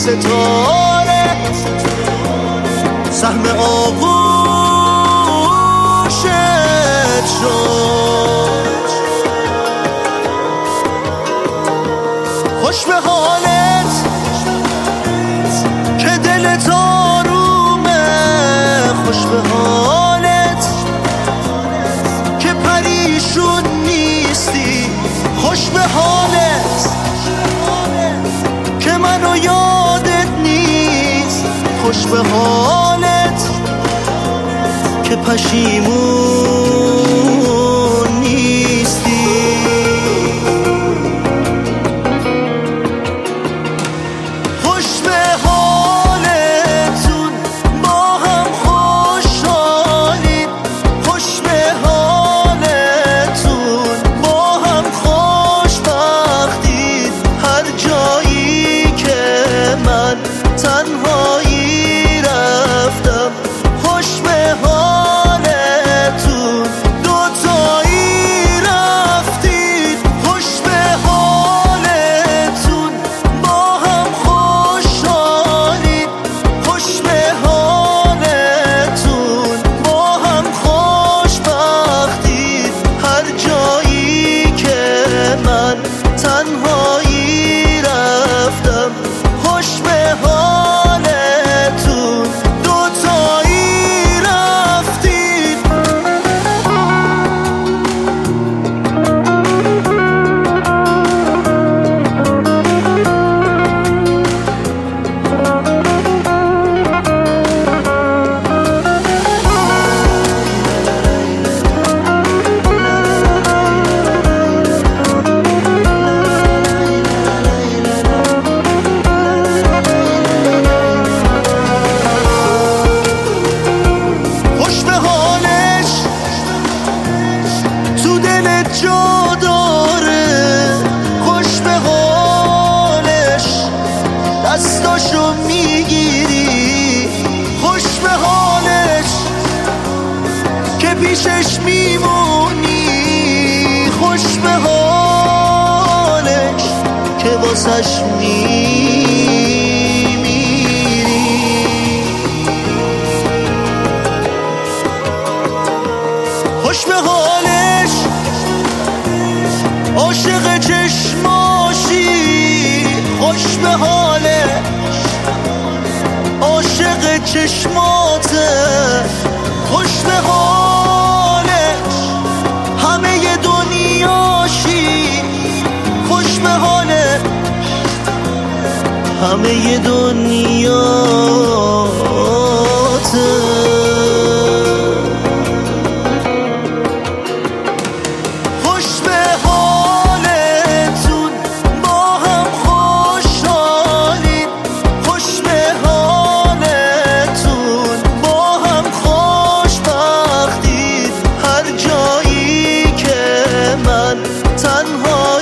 ستاره سهم آغوشت شد. خوش به حالت که دلت آرومه، خوش به حالت که پریشون نیستی، خوش به حالت که منو یادت نیست، خوش به حالت که پشیمون نیستی. خوش به حالتون با هم خوشحالید، خوش به حالتون با هم خوشبختید. هر جایی که من تنهایی رفتم، خوش به حالتون دوتایی رفتید. خوش به حالتون با هم خوشحالید، خوش به حالتون با هم خوشبختید. هر جایی که من تنهایی رفتم، خوش به حالتون دوتایی رفتید. خوش به حالش تو دلت جا داره، خوش به حالش دستاشو میگیری، خوش به حالش که پیشش میمونی، خوش به حالش که واسش میمیری. خوش به حالش عاشق چشماشی، خوش به حالش عاشق چشماته، خوش به حالش همه دنیاشی، خوش به حالش همه دنیاته. خوش به حالتون با هم خوشحالید، خوش به حالتون با هم خوشبختید. هر جایی که من تنها